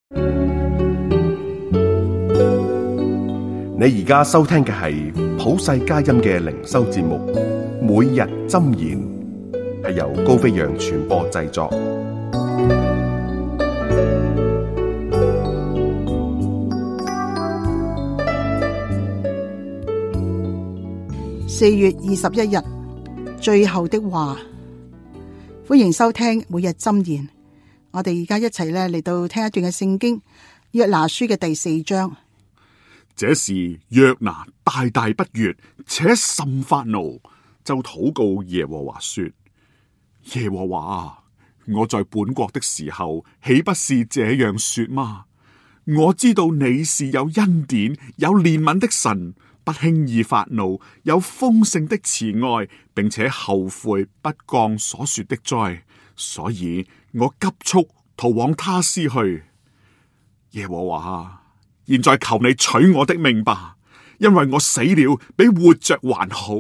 你而家收聽嘅係普世佳音嘅靈修節目，每日箴言，係由高飛揚傳播製作。 4月21日，最後的話，歡迎收聽每日箴言。我哋而家一齊嚟到聽一段嘅聖經，約拿書嘅第4章。 這時約拿大大不悅，且甚發怒，就禱告耶和華說：耶和華啊，我在本國的時候，豈不是這樣說嗎？我知道你是有恩典、有憐憫的神，不輕易發怒，有豐盛的慈愛，並且後悔不降所說的災，所以我急速逃往他施去。耶和華啊，現在求你取我的命吧，因為我死了比活着還好。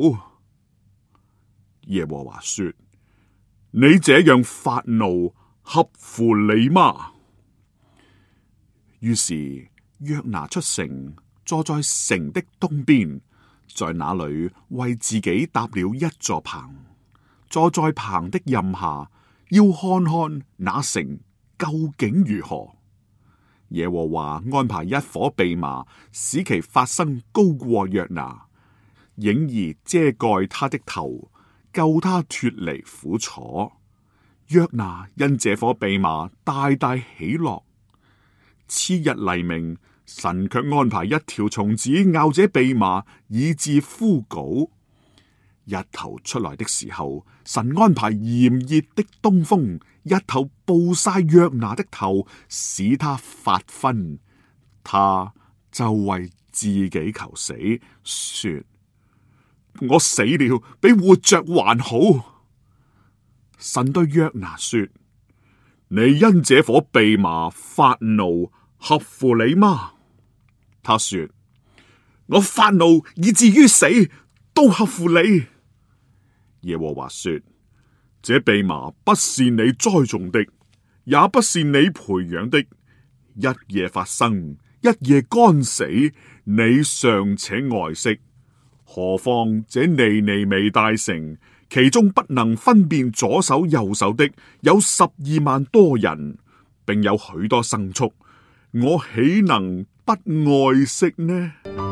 耶和華說：你這樣發怒合乎理嗎？於是約拿出城，坐在城的東邊，在那裏為自己搭了一座棚，坐在棚的蔭下，要看看那城究竟如何。耶和華安排一顆蓖麻，使其發生高過約拿，影兒遮蓋他的頭，救他脫離苦楚。約拿因這顆蓖麻大大喜樂。次日黎明，神卻安排一條蟲子咬這蓖麻，以致枯槁。日頭出來的時候，神安排炎熱的東風，一頭暴曬約拿的頭，使他發昏。他就為自己求死，說：我死了比活着還好。神對約拿說：你因這顆蓖麻發怒，合乎理嗎？他說：我發怒以至於死，都合乎理。耶和華說：這蓖麻不是你栽種的，也不是你培養的，一夜發生，一夜乾死，你尚且愛惜，何況這尼尼微大城，其中不能分辨左手右手的有12萬多人，並有許多牲畜，我豈能不愛惜呢？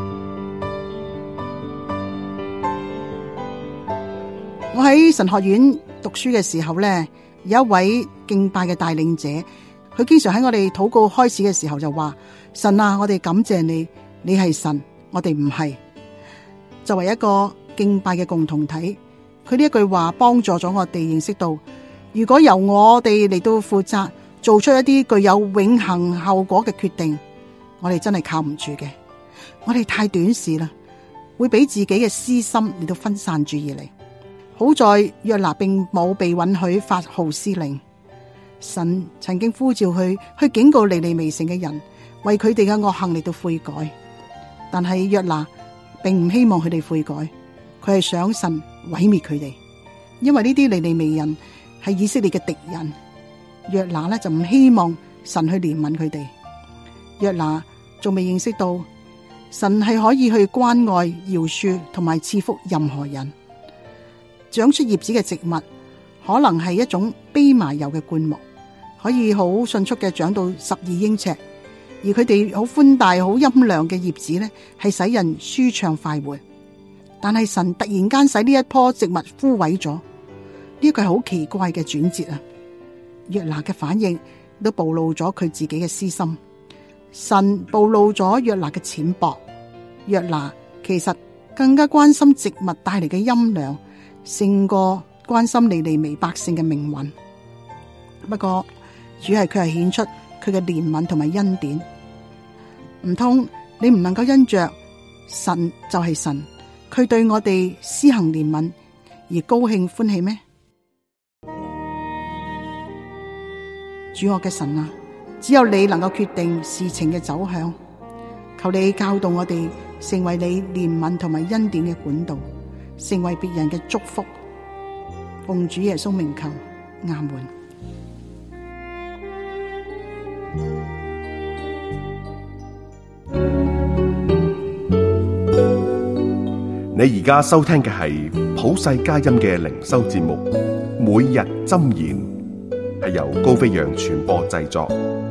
我喺神學院讀書嘅時候呢，有一位敬拜嘅帶領者，佢經常喺我哋禱告開始嘅時候就話：神啊，我哋感謝你，你係神，我哋唔係。作為一個敬拜嘅共同體，佢呢一句話幫助咗我哋認識到，如果由我哋嚟到負責做出一啲具有永恆後果嘅決定，我哋真係靠唔住嘅。我哋太短視啦，會俾自己嘅私心嚟到分散注意力。好在約拿並冇被允許發號施令，神曾經呼召佢去警告尼尼微城嘅人，為佢哋嘅惡行嚟到悔改。但係約拿並唔希望佢哋悔改，佢係想神毀滅佢哋，因為呢啲尼尼微人係以色列嘅敵人。約拿呢就唔希望神去憐憫佢哋。約拿仲未認識到神係可以去關愛、饒恕同埋賜福任何人。長出葉子嘅植物可能係一種蓖麻油嘅灌木，可以好迅速嘅長到12英尺，而佢哋好寬大、好陰亮嘅葉子呢，係使人舒暢快活。但係神突然間使呢一棵植物枯萎咗，呢個係好奇怪嘅轉折啊！約拿嘅反應都暴露咗佢自己嘅私心，神暴露咗約拿嘅淺薄。約拿其實更加關心植物帶嚟嘅陰涼，勝過關心尼尼微百姓嘅命運。不過主係佢係顯出佢嘅憐憫同埋恩典。唔通你唔能夠因着神就係神，佢對我哋施行憐憫而高興歡喜咩？主我嘅神啊，只有你能夠決定事情嘅走向，求你教導我哋成為你憐憫同埋恩典嘅管道，成為別人嘅祝福。奉主耶穌名求，阿門。 你而家收聽嘅係普世佳音嘅靈修節目《每日箴言》，係由高飛揚傳播製作。